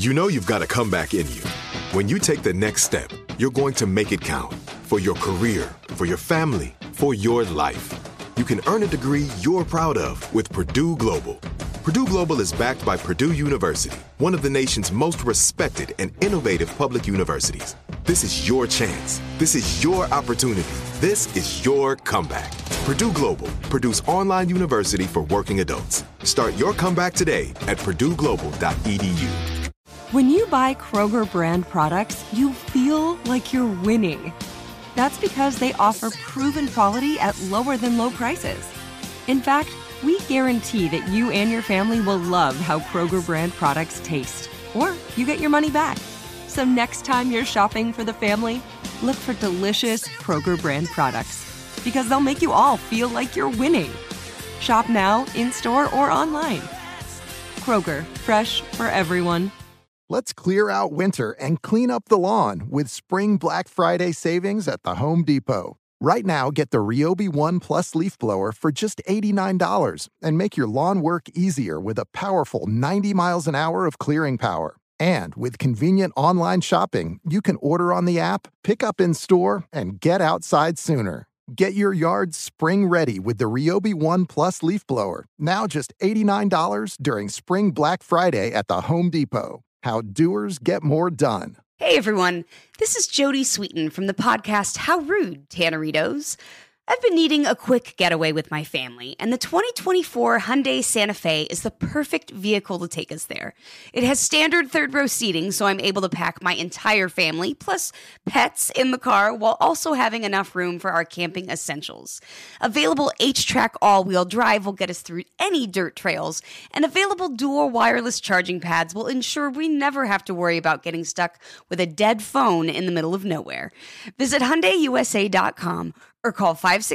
You know you've got a comeback in you. When you take the next step, you're going to make it count for your career, for your family, for your life. You can earn a degree you're proud of with Purdue Global. Purdue Global is backed by Purdue University, one of the nation's most respected and innovative public universities. This is your chance. This is your opportunity. This is your comeback. Purdue Global, Purdue's online university for working adults. Start your comeback today at purdueglobal.edu. When you buy Kroger brand products, you feel like you're winning. That's because they offer proven quality at lower than low prices. In fact, we guarantee that you and your family will love how Kroger brand products taste, or you get your money back. So next time you're shopping for the family, look for delicious Kroger brand products, because they'll make you all feel like you're winning. Shop now, in-store, or online. Kroger, fresh for everyone. Let's clear out winter and clean up the lawn with Spring Black Friday savings at the Home Depot. Right now, get the Ryobi One Plus leaf blower for just $89 and make your lawn work easier with a powerful 90 miles an hour of clearing power. And with convenient online shopping, you can order on the app, pick up in store, and get outside sooner. Get your yard spring ready with the Ryobi One Plus leaf blower, now just $89 during Spring Black Friday at the Home Depot. How doers get more done. Hey everyone, this is Jody Sweeten from the podcast How Rude, Tanneritos. I've been needing a quick getaway with my family, and the 2024 Hyundai Santa Fe is the perfect vehicle to take us there. It has standard third-row seating, so I'm able to pack my entire family, plus pets, in the car, while also having enough room for our camping essentials. Available H-Track all-wheel drive will get us through any dirt trails, and available dual wireless charging pads will ensure we never have to worry about getting stuck with a dead phone in the middle of nowhere. Visit HyundaiUSA.com or call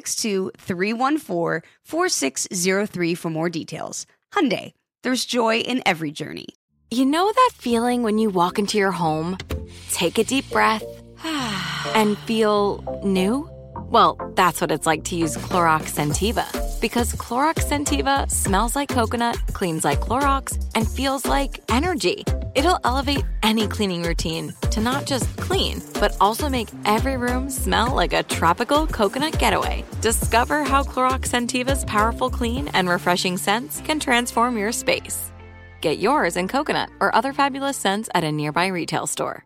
562-314-4603 for more details. Hyundai, there's joy in every journey. You know that feeling when you walk into your home, take a deep breath, and feel new? Well, that's what it's like to use Clorox Scentiva. Because Clorox Scentiva smells like coconut, cleans like Clorox, and feels like energy. It'll elevate any cleaning routine to not just clean, but also make every room smell like a tropical coconut getaway. Discover how Clorox Scentiva's powerful clean and refreshing scents can transform your space. Get yours in coconut or other fabulous scents at a nearby retail store.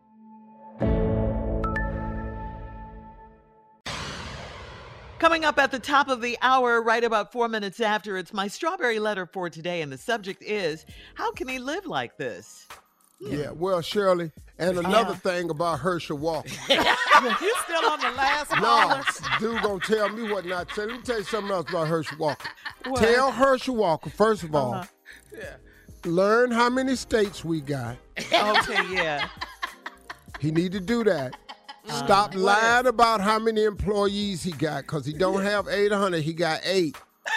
Coming up at the top of the hour, right about 4 minutes after, it's my strawberry letter for today, and the subject is, how can he live like this? Yeah, well, Shirley, and another thing about Herschel Walker. You still on the last caller? No, dude gonna tell me what not to say. Let me tell you something else about Herschel Walker. What? Tell Herschel Walker, first of all, learn how many states we got. Okay, yeah. He need to do that. Stop lying about how many employees he got, because he don't have 800, he got 8.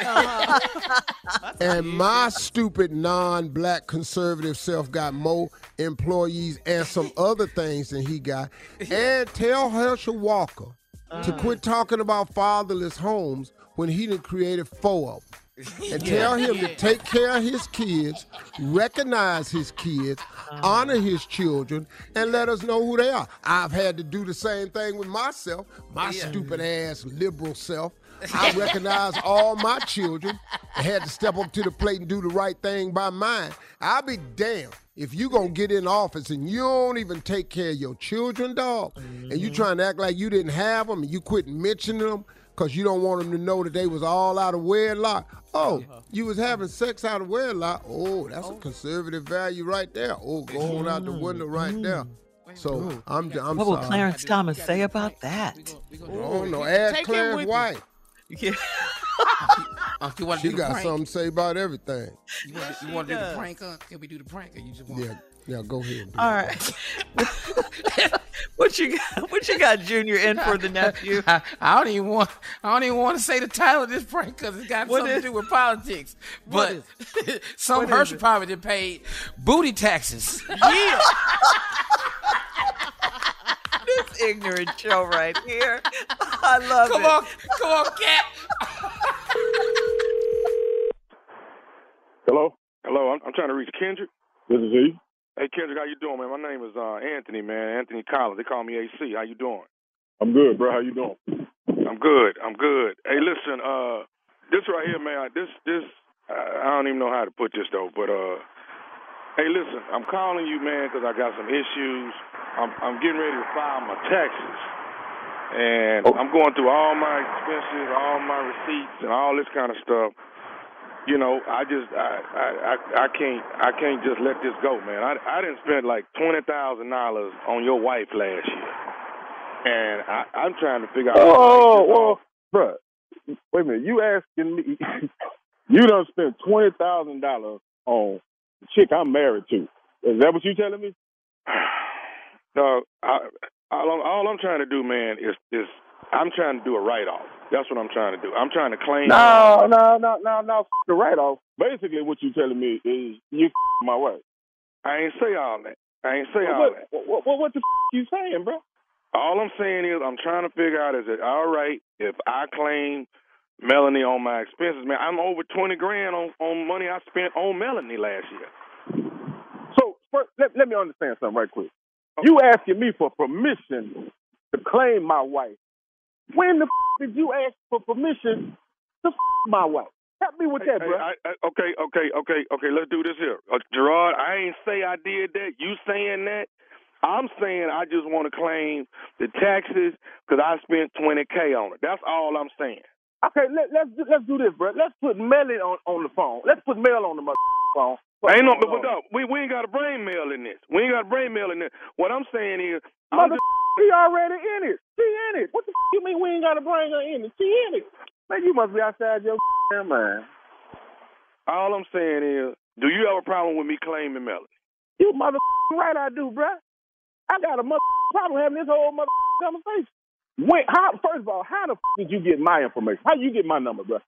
And my stupid non-black conservative self got more employees and some other things than he got. And tell Herschel Walker to quit talking about fatherless homes when he done created 4 of them. And tell him to take care of his kids, recognize his kids, honor his children, and let us know who they are. I've had to do the same thing with myself, my stupid ass liberal self. I recognize all my children. I had to step up to the plate and do the right thing by mine. I'll be damned if you gonna get in office and you don't even take care of your children, dog, and you trying to act like you didn't have them and you quit mentioning them because you don't want them to know that they was all out of wedlock. Oh, you was having sex out of wedlock. Oh, that's a conservative value right there. Oh, go on out the window right there. So I'm What will sorry. Clarence Thomas say about that? Oh, no, ask Clarence White. Yeah. She got something to say about everything. You want to do the prank? Can we do the prank? Or you just want? Yeah, go ahead. All right. What you got, Junior, in for the nephew? I don't even want to say the title of this prank because it's got something to do with politics. But some Herschel probably did paid booty taxes. Yeah. This ignorant show right here. I love it. Come on, cat. Hello? I'm trying to reach Kendrick. This is he. Hey, Kendrick, how you doing, man? My name is Anthony, man. Anthony Collins. They call me AC. How you doing? I'm good, bro. How you doing? I'm good. Hey, listen, this right here, man, this I don't even know how to put this, though, but, hey, listen, I'm calling you, man, because I got some issues. I'm getting ready to file my taxes, and I'm going through all my expenses, all my receipts, and all this kind of stuff. You know, I can't just let this go, man. I didn't spend like $20,000 on your wife last year, and I'm trying to figure out. Oh, bro, wait a minute. You asking me? You done spent $20,000 on the chick I'm married to? Is that what you telling me? No, all I'm trying to do, man, is I'm trying to do a write-off. That's what I'm trying to do. I'm trying to claim. No, the write-off. Basically, what you telling me is you my wife. I ain't say all that. What the you saying, bro? All I'm saying is I'm trying to figure out, is it all right if I claim Melanie on my expenses? Man, I'm over $20,000 on money I spent on Melanie last year. So first, let me understand something right quick. Okay. You asking me for permission to claim my wife. When the did you ask for permission to my wife? Help me with that, bro. Okay. Let's do this here. Gerard, I ain't say I did that. You saying that? I'm saying I just want to claim the taxes because I spent $20,000 on it. That's all I'm saying. Okay, let's do this, bro. Let's put Melly on the phone. Let's put Mel on the phone. Ain't no, but we ain't got to bring Mel in this. We ain't got to bring Mel in this. What I'm saying is, she already in it. She in it. What the you mean we ain't got to bring her in it? She in it. Man, you must be outside your mind. All I'm saying is, do you have a problem with me claiming Melanie? You right I do, bro. I got a problem having this whole conversation. First of all, how the did you get my information? How you get my number, bro?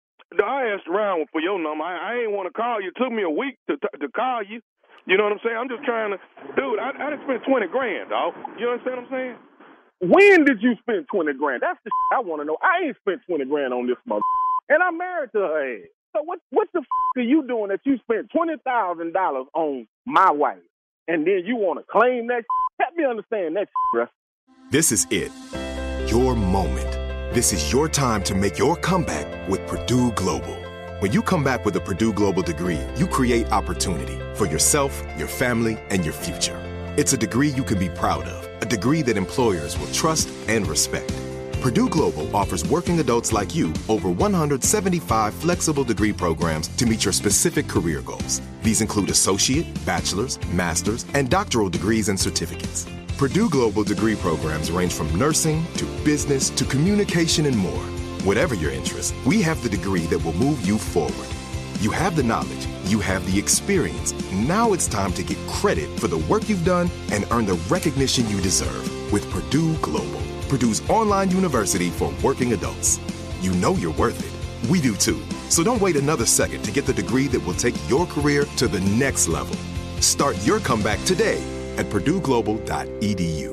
I asked around for your number. I ain't want to call you. It took me a week to call you. You know what I'm saying? I'm just trying to, dude. I done spent $20,000, dog. You understand what I'm saying? When did you spend $20,000? That's the I want to know. I ain't spent $20,000 on this and I'm married to her ass. So what the are you doing that you spent $20,000 on my wife, and then you want to claim that? Help me understand that, bro. This is it. Your moment. This is your time to make your comeback with Purdue Global. When you come back with a Purdue Global degree, you create opportunity for yourself, your family, and your future. It's a degree you can be proud of, a degree that employers will trust and respect. Purdue Global offers working adults like you over 175 flexible degree programs to meet your specific career goals. These include associate, bachelor's, master's, and doctoral degrees and certificates. Purdue Global degree programs range from nursing to business to communication and more. Whatever your interest, we have the degree that will move you forward. You have the knowledge, you have the experience. Now it's time to get credit for the work you've done and earn the recognition you deserve with Purdue Global, Purdue's online university for working adults. You know you're worth it. We do too. So don't wait another second to get the degree that will take your career to the next level. Start your comeback today at purdueglobal.edu.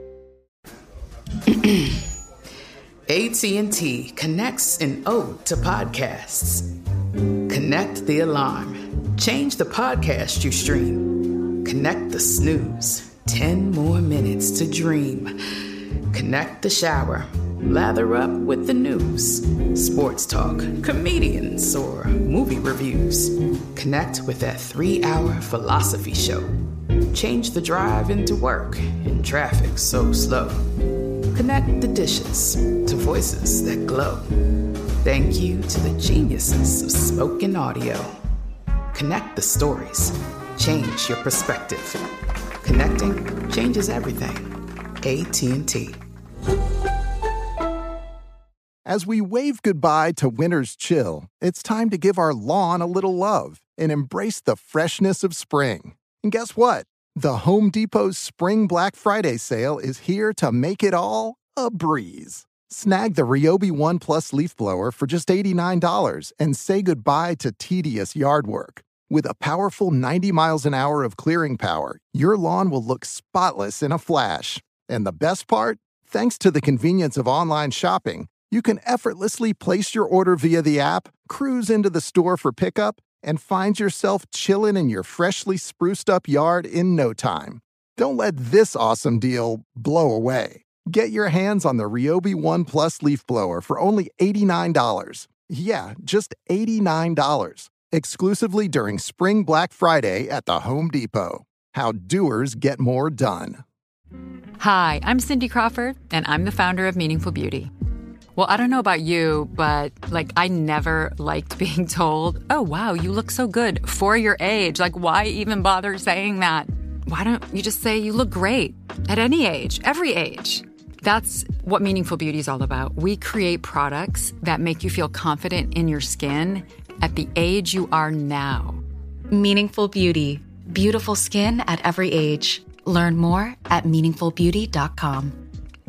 AT&T connects an ode to podcasts. Connect the alarm. Change the podcast you stream. Connect the snooze. 10 more minutes to dream. Connect the shower. Lather up with the news. Sports talk, comedians, or movie reviews. Connect with that 3-hour philosophy show. Change the drive into work in traffic so slow. Connect the dishes to voices that glow. Thank you to the geniuses of spoken audio. Connect the stories. Change your perspective. Connecting changes everything. AT&T. As we wave goodbye to winter's chill, it's time to give our lawn a little love and embrace the freshness of spring. And guess what? The Home Depot's Spring Black Friday sale is here to make it all a breeze. Snag the Ryobi One Plus leaf blower for just $89 and say goodbye to tedious yard work. With a powerful 90 miles an hour of clearing power, your lawn will look spotless in a flash. And the best part? Thanks to the convenience of online shopping, you can effortlessly place your order via the app, cruise into the store for pickup, and find yourself chilling in your freshly spruced up yard in no time. Don't let this awesome deal blow away. Get your hands on the Ryobi One Plus leaf blower for only $89. Yeah, just $89. Exclusively during Spring Black Friday at the Home Depot. How doers get more done. Hi, I'm Cindy Crawford, and I'm the founder of Meaningful Beauty. Well, I don't know about you, but I never liked being told, oh, wow, you look so good for your age. Why even bother saying that? Why don't you just say you look great at any age, every age? That's what Meaningful Beauty is all about. We create products that make you feel confident in your skin at the age you are now. Meaningful Beauty. Beautiful skin at every age. Learn more at meaningfulbeauty.com.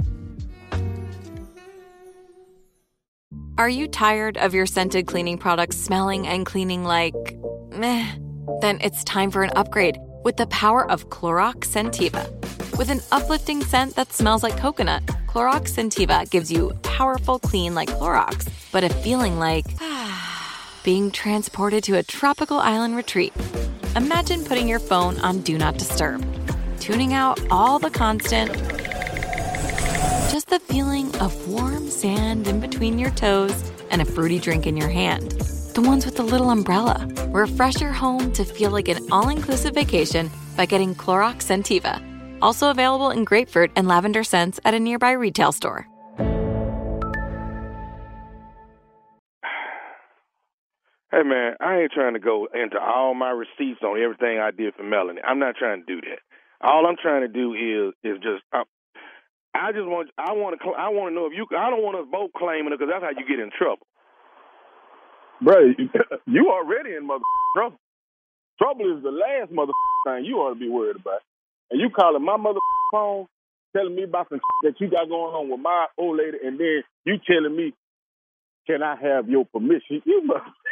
Are you tired of your scented cleaning products smelling and cleaning like meh? Then it's time for an upgrade with the power of Clorox Scentiva. With an uplifting scent that smells like coconut, Clorox Scentiva gives you powerful clean like Clorox, but a feeling like being transported to a tropical island retreat. Imagine putting your phone on Do Not Disturb, tuning out all the constant, just the feeling of warm sand in between your toes and a fruity drink in your hand. The ones with the little umbrella. Refresh your home to feel like an all-inclusive vacation by getting Clorox Scentiva. Also available in grapefruit and lavender scents at a nearby retail store. Hey, man, I ain't trying to go into all my receipts on everything I did for Melanie. I'm not trying to do that. All I'm trying to do is just I want to know if you. I don't want us both claiming it because that's how you get in trouble. Bro, you already in trouble. Trouble is the last thing you ought to be worried about. And you calling my phone, telling me about some that you got going on with my old lady, and then you telling me, can I have your permission? You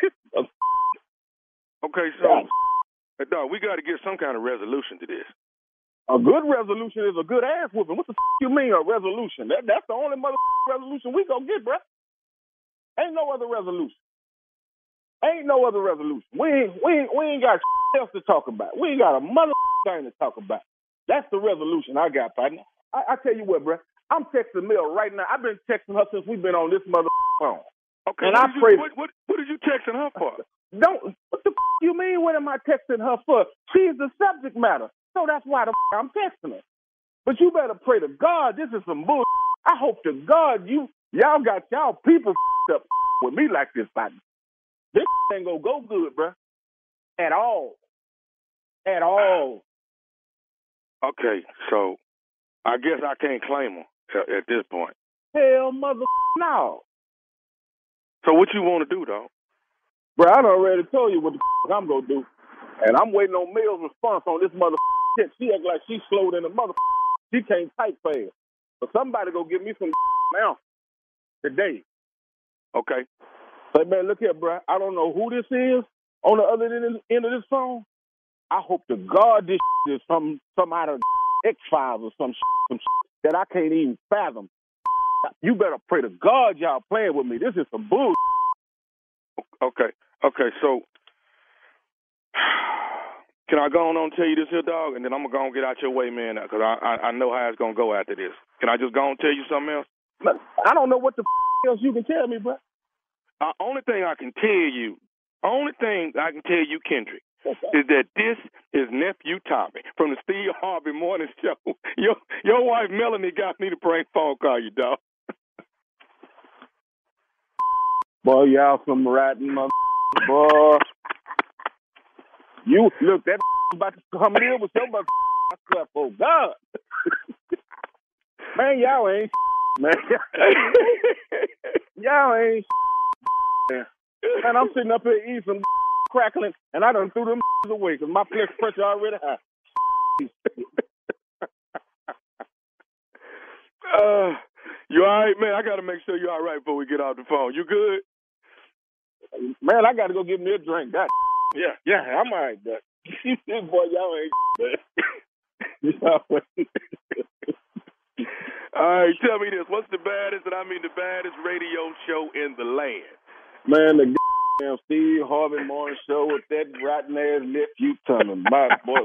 Okay, so, dog, we got to get some kind of resolution to this. A good resolution is a good ass whooping. What the you mean a resolution? That's the only resolution we gonna get, bruh. Ain't no other resolution. Ain't no other resolution. We ain't got else to talk about. We ain't got a thing to talk about. That's the resolution I got, partner. I tell you what, bruh. I'm texting Mel right now. I've been texting her since we've been on this phone. Okay, and what did you texting her for? What the you mean? What am I texting her for? She's the subject matter. So that's why I'm texting her. But you better pray to God. This is some bull. I hope to God y'all got y'all people up with me like this, partner. This ain't gonna go good, bruh. At all. At all. Okay, so I guess I can't claim her at this point. Hell, no. So what you want to do, though? Bro, I done already told you what the I'm going to do. And I'm waiting on Mills' response on this shit. She act like she's slow than a She can't type fast. But somebody go give me some now today. Okay. So, man, look here, bro. I don't know who this is on the other end of this phone. I hope to God this is some out of X-Files or some that I can't even fathom. You better pray to God y'all playing with me. This is some bull. Okay, so can I go on and tell you this here, dog, and then I'm going to go and get out your way, man, because I know how it's going to go after this. Can I just go and tell you something else? I don't know what the else you can tell me, bro. Only thing I can tell you, Kendrick, is that this is Nephew Tommy from the Steve Harvey Morning Show. Your wife Melanie got me to prank phone call you, dog. Boy, y'all some ratting mother, boy. You look that about to come in with your mother. I swear, oh God, man, y'all ain't man. Y'all ain't man. And I'm sitting up here eating some crackling, and I done threw them away because my blood pressure already high. You all right, man? I got to make sure you're all right before we get off the phone. You good? Man, I got to go get me a drink. God. Yeah, I'm all right, but boy, y'all ain't. All right, tell me this. What's the baddest, and I mean the baddest radio show in the land? Man, the damn Steve Harvey Morning Show with that rotten ass nephew coming. My boy.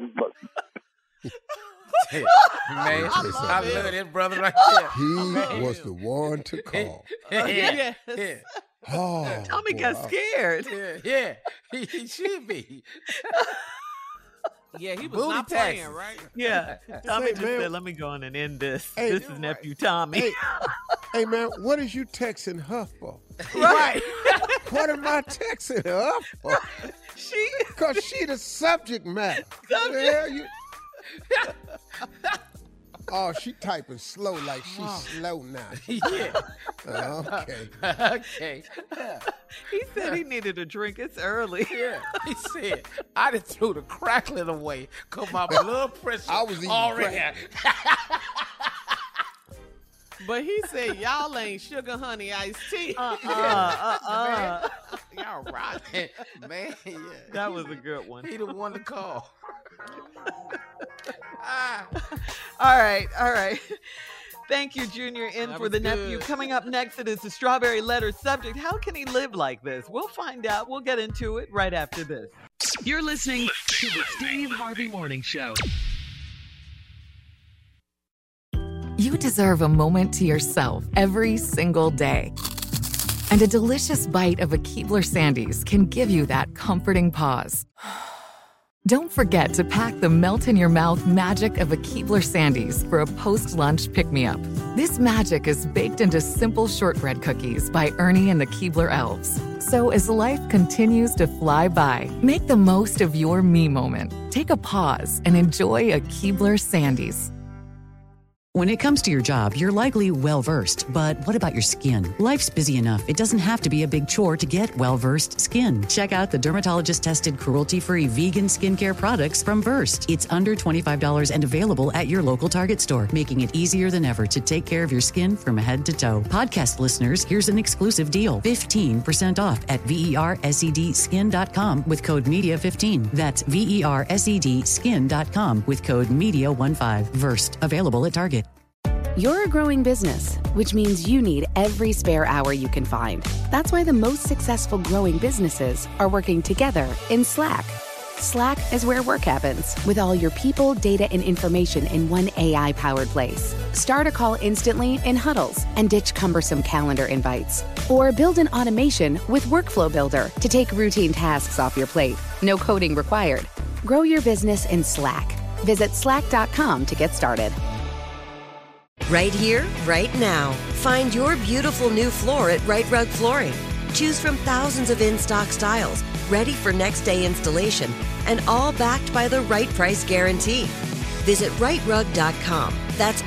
Man, I love that brother right there. He was the one to call. Yes. Oh, Tommy got scared. Yeah. He should be. Yeah, he was not playing, right? Yeah. Tommy just said, let me go on and end this. Hey, this is nephew Tommy. Hey, man, what is you texting her for? Right. What am I texting her for? Because she the subject matter. Oh, she typing slow like she's slow now. Yeah. Okay. He said he needed a drink. It's early. Yeah. He said, I done threw the crackling away because my blood pressure I was eating already. But he said, y'all ain't sugar honey iced tea. Y'all right. Man, yeah. That was a good one. He the one to call. All right. Thank you, Junior, in for the nephew. Coming up next, it is the Strawberry Letter subject. How can he live like this? We'll find out. We'll get into it right after this. You're listening to the Steve Harvey Morning Show. You deserve a moment to yourself every single day. And a delicious bite of a Keebler Sandies can give you that comforting pause. Don't forget to pack the melt-in-your-mouth magic of a Keebler Sandies for a post-lunch pick-me-up. This magic is baked into simple shortbread cookies by Ernie and the Keebler Elves. So as life continues to fly by, make the most of your me moment. Take a pause and enjoy a Keebler Sandies. When it comes to your job, you're likely well-versed, but what about your skin? Life's busy enough. It doesn't have to be a big chore to get well-versed skin. Check out the dermatologist-tested, cruelty-free vegan skincare products from Versed. It's under $25 and available at your local Target store, making it easier than ever to take care of your skin from head to toe. Podcast listeners, here's an exclusive deal. 15% off at VERSEDskin.com with code MEDIA15. That's VERSEDskin.com with code MEDIA15. Versed. Available at Target. You're a growing business, which means you need every spare hour you can find. That's why the most successful growing businesses are working together in Slack. Slack is where work happens, with all your people, data, and information in one AI-powered place. Start a call instantly in huddles and ditch cumbersome calendar invites. Or build an automation with Workflow Builder to take routine tasks off your plate. No coding required. Grow your business in Slack. Visit slack.com to get started. Right here, right now. Find your beautiful new floor at Right Rug Flooring. Choose from thousands of in-stock styles, ready for next day installation, and all backed by the right price guarantee. Visit rightrug.com. That's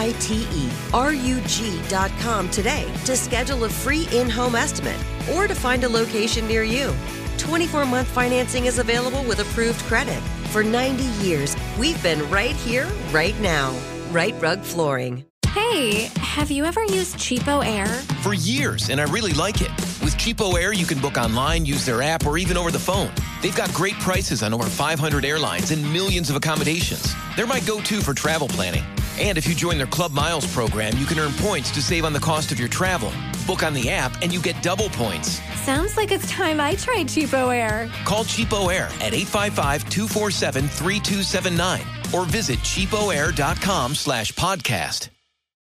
RITERUG.com today to schedule a free in-home estimate or to find a location near you. 24-month financing is available with approved credit. For 90 years, we've been right here, right now. Right Rug Flooring. Hey, have you ever used Cheapo Air? For years, and I really like it. With Cheapo Air, you can book online, use their app, or even over the phone. They've got great prices on over 500 airlines and millions of accommodations. They're my go-to for travel planning. And if you join their Club Miles program, you can earn points to save on the cost of your travel. Book on the app, and you get double points. Sounds like it's time I tried Cheapo Air. Call Cheapo Air at 855-247-3279 or visit cheapoair.com/podcast.